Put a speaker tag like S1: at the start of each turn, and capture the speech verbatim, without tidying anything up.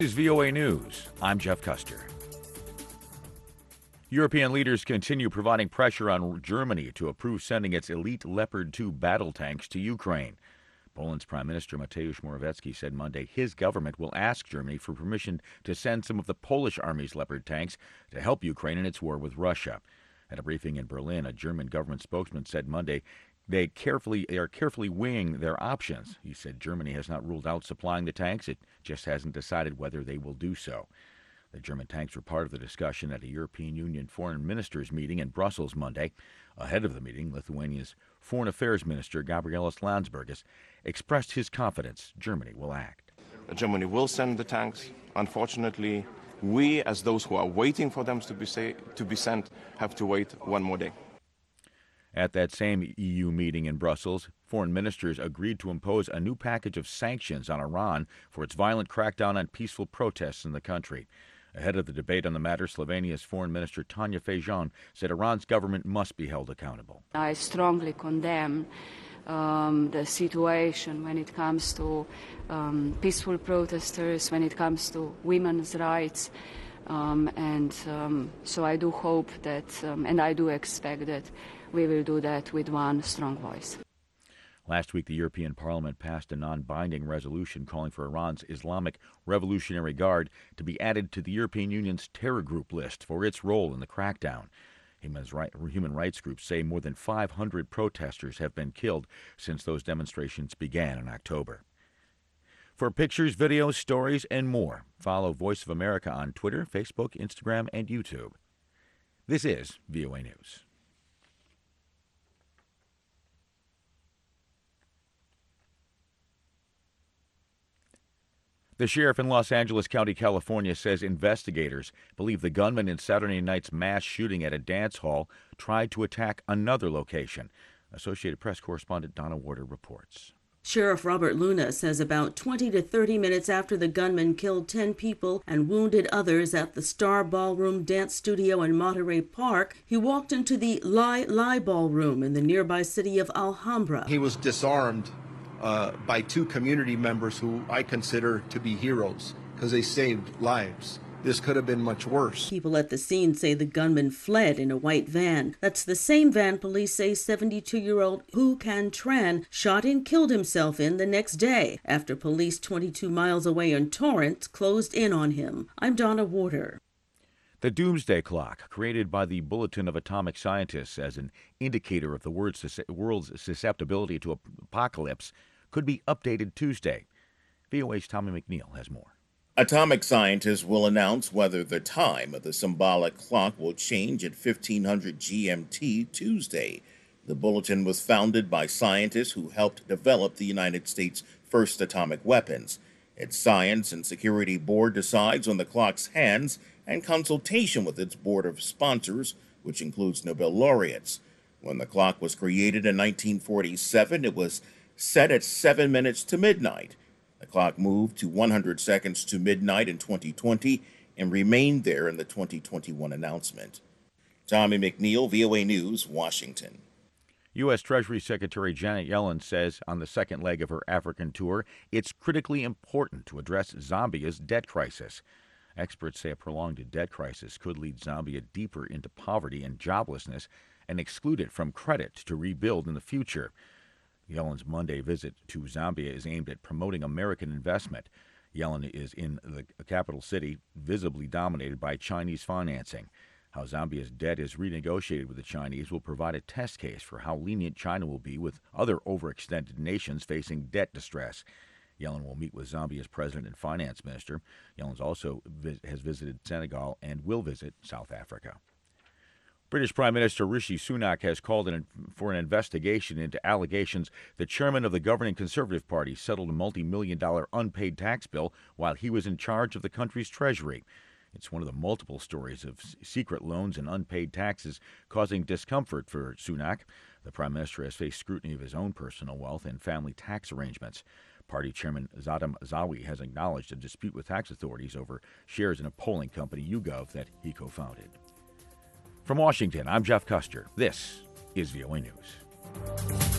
S1: This is V O A News. I'm Jeff Custer. European leaders continue providing pressure on Germany to approve sending its elite Leopard two battle tanks to Ukraine. Poland's Prime Minister Mateusz Morawiecki said Monday his government will ask Germany for permission to send some of the Polish Army's Leopard tanks to help Ukraine in its war with Russia. At a briefing in Berlin, a German government spokesman said Monday they carefully they are carefully weighing their options. He said Germany has not ruled out supplying the tanks. It just hasn't decided whether they will do so. The German tanks were part of the discussion at a European Union foreign ministers meeting in Brussels Monday. Ahead of the meeting, Lithuania's Foreign Affairs Minister Gabrielius Landsbergis expressed his confidence Germany will act.
S2: Germany will send the tanks. Unfortunately, we, as those who are waiting for them to be, say, to be sent, have to wait one more day.
S1: At that same E U meeting in Brussels, foreign ministers agreed to impose a new package of sanctions on Iran for its violent crackdown on peaceful protests in the country. Ahead of the debate on the matter, Slovenia's Foreign Minister Tanja Fajon said Iran's government must be held accountable.
S3: I strongly condemn um, the situation when it comes to um, peaceful protesters, when it comes to women's rights. Um, and um, so I do hope that, um, and I do expect that we will do that with one strong voice.
S1: Last week, the European Parliament passed a non-binding resolution calling for Iran's Islamic Revolutionary Guard to be added to the European Union's terror group list for its role in the crackdown. Human rights groups say more than five hundred protesters have been killed since those demonstrations began in October. For pictures, videos, stories, and more, follow Voice of America on Twitter, Facebook, Instagram, and YouTube. This is V O A News. The sheriff in Los Angeles County, California, says investigators believe the gunman in Saturday night's mass shooting at a dance hall tried to attack another location. Associated Press correspondent Donna Warder reports.
S4: Sheriff Robert Luna says about twenty to thirty minutes after the gunman killed ten people and wounded others at the Star Ballroom Dance Studio in Monterey Park, he walked into the Lai Lai Ballroom in the nearby city of Alhambra.
S5: He was disarmed Uh, by two community members who I consider to be heroes because they saved lives. This could have been much worse.
S4: People at the scene say the gunman fled in a white van. That's the same van police say seventy-two-year-old Hu Can Tran shot and killed himself in the next day after police twenty-two miles away in Torrance closed in on him. I'm Donna Warder.
S1: The Doomsday Clock, created by the Bulletin of Atomic Scientists as an indicator of the world's susceptibility to apocalypse, could be updated Tuesday. V O A's Tommy McNeil has more.
S6: Atomic scientists will announce whether the time of the symbolic clock will change at fifteen hundred G M T Tuesday. The bulletin was founded by scientists who helped develop the United States' first atomic weapons. Its Science and Security Board decides on the clock's hands and consultation with its board of sponsors, which includes Nobel laureates. When the clock was created in nineteen forty-seven, it was set at seven minutes to midnight. The clock moved to one hundred seconds to midnight in twenty twenty and remained there in the twenty twenty-one announcement. Tommy McNeil, V O A News, Washington.
S1: U S. Treasury Secretary Janet Yellen says on the second leg of her African tour, it's critically important to address Zambia's debt crisis. Experts say a prolonged debt crisis could lead Zambia deeper into poverty and joblessness and exclude it from credit to rebuild in the future. Yellen's Monday visit to Zambia is aimed at promoting American investment. Yellen is in the capital city, visibly dominated by Chinese financing. How Zambia's debt is renegotiated with the Chinese will provide a test case for how lenient China will be with other overextended nations facing debt distress. Yellen will meet with Zambia's president and finance minister. Yellen also vis- has visited Senegal and will visit South Africa. British Prime Minister Rishi Sunak has called in for an investigation into allegations the chairman of the governing Conservative Party settled a multi-million dollar unpaid tax bill while he was in charge of the country's treasury. It's one of the multiple stories of secret loans and unpaid taxes causing discomfort for Sunak. The Prime Minister has faced scrutiny of his own personal wealth and family tax arrangements. Party Chairman Zadam Zawi has acknowledged a dispute with tax authorities over shares in a polling company, YouGov, that he co-founded. From Washington, I'm Jeff Custer. This is V O A News.